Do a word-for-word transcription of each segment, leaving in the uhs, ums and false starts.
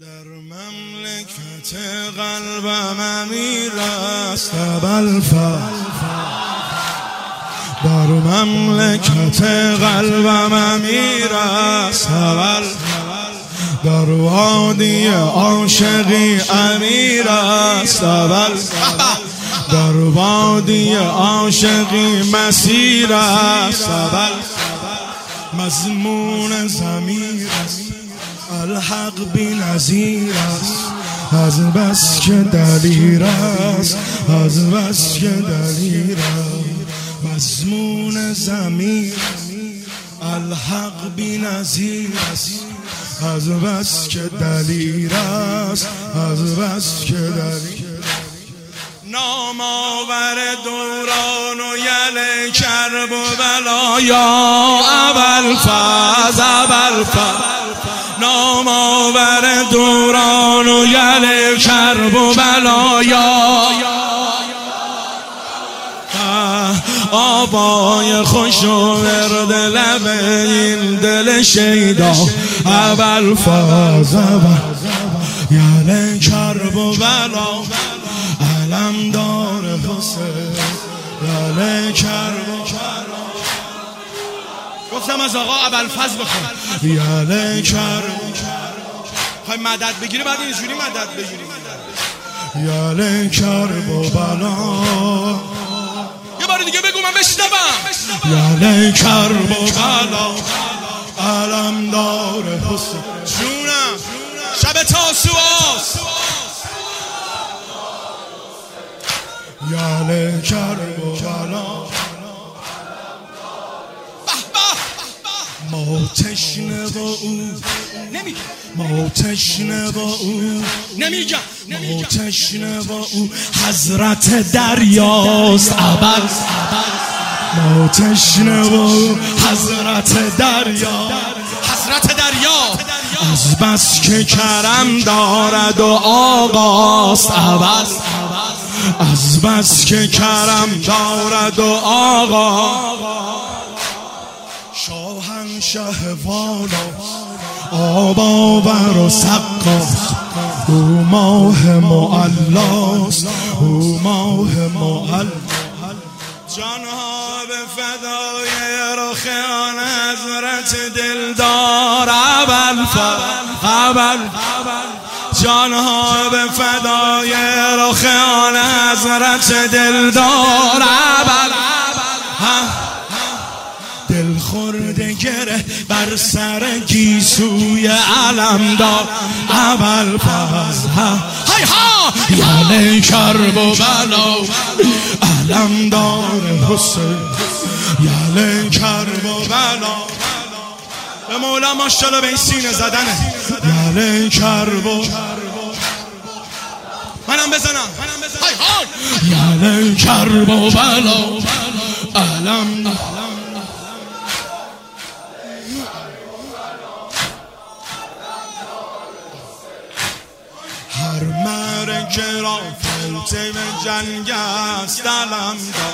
در مملکت قلبم امیر است ابوالفضل، در مملکت قلبم امیر است ابوالفضل، در وادی عاشقی امیر است ابوالفضل، در وادی عاشقی مسیر است ابوالفضل، مضمون ضمیر است الحق بی نظیر است، از بس که دلیر است، از بس که دلیر است، مضمون ضمیر الحق بی نظیر است، از بس که دلیر است، از بس که دلیر. نام آور دوران و یل کرب و بلایا ابوالفضل، ابوالفضل نام آور دوران و یل کرب و بلایا، آبای خوش و ورد لب این دل شیدا ابوالفضل، یل کرب و بلا علم دار حسین، یل کرب و بلا. گفتم از آقا ابوالفضل بخون. یل کرب خواهی مدد بگیری بعد اینجوری مدد بگیری. یل کرب و بلا. یه بار دیگه بگو من بشنوم. یل کرب و بلا علم دار حسین. جونم شب تاسوعاست. یل کرب و بلا ما تشنه با او نمیگم، ما تشنه با او نمیگم، ما تشنه با او حضرت دریاست ابد، ما تشنه با او حضرت دریا، حضرت دریا از بس که کرم دارد و آقاست ابد، از بس که کرم دارد و آقا شاهنشه والا آب آور و سقاست، او ماه معلاست، او ماه معلا. جانها به فدای رخ آن حضرت دلدار ابوالفضل، ابوالفضل جانها به فدای رخ آن حضرت دلدار ابوالفضل، دل خورده گره بر سر گیسوی علمدار ابوالفضل، های ها یل کرب و بلا علمدار حسین، یل کرب و بلا. به مولا ماشاءالله به این سینه زدنه. یل کرب و منم بزنم، های های یل کرب و بلا علم. هر مرکه را فاتح جنگ است علمدار،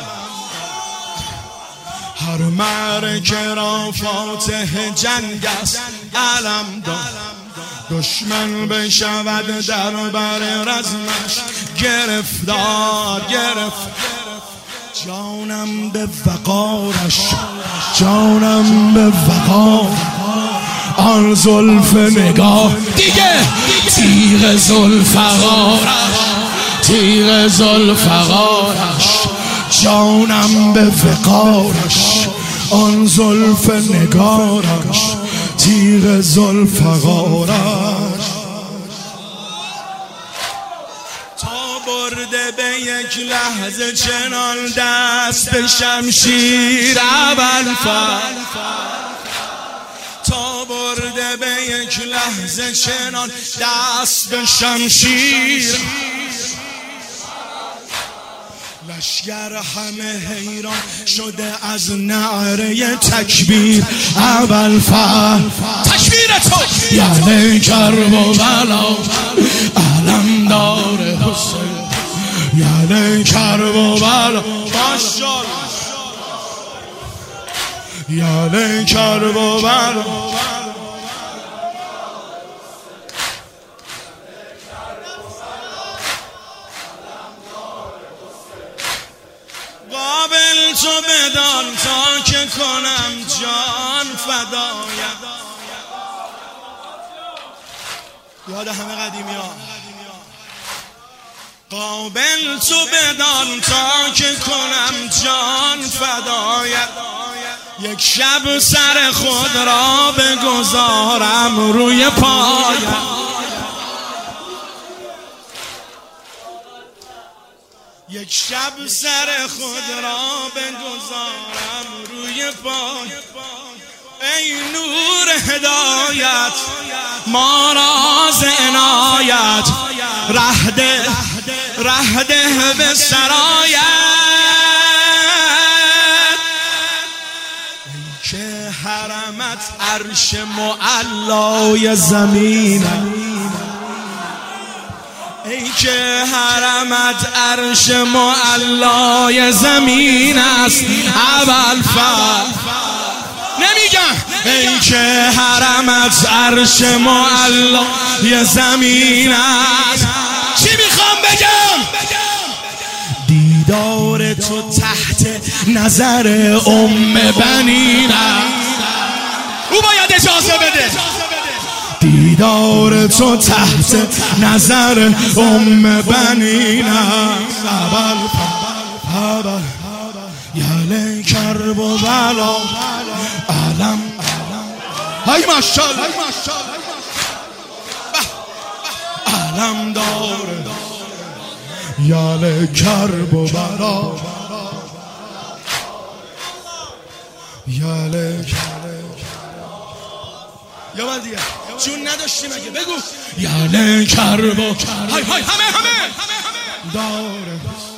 هر مرکه را فاتح جنگ است علمدار، دشمن بشود در بر رزمش گرفتار، گرفت جانم به وقارش، جانم به وقار آن زلف نگاه دیگه، تیغ زلفقارش، تیغ زلفقارش جانم به وقارش آن زلف نگارش، تیغ زلفقارش تا برده به یک لحظه چنان دست به شمشیر ابوالفضل، تا برده به یک لحظه چنان دست به شمشیر، لشگر همه حیران شده از نعره تکبیر ابوالفضل، تکبیر تو یل کرب و بلا علمدار حسین، یل کرب و بلا ماشاءالله، یل کرب و بلا بدان تا که کنم جان فدایت. یاد همه قدیمی ها. قابل تو بدان تا که کنم جان فدایت. یک شب سر خود را بگذارم روی پایت. یک شب سر خود را بگذارم روی پای. ای نور هدایت ما راز عنایت. ره ده ره ده به سرایت. ای که حرمت عرش معلای زمینم. ای که حرمت عرش معلای زمین است اول فر. نمیگم ای که حرمت عرش معلای زمین است. چی میخوام بگم؟ دیدار تو تحت نظر ام بنین است. او باید اجازه بده. دیدار تو تحت نظر ام بنین است اول فر. یله کرب و بلا علم. های ماشالله علم داره. یله کرب و بلا یله یا بار دیگه چون نداشتی مگه بگو. یله کرب و های های همه همه داره.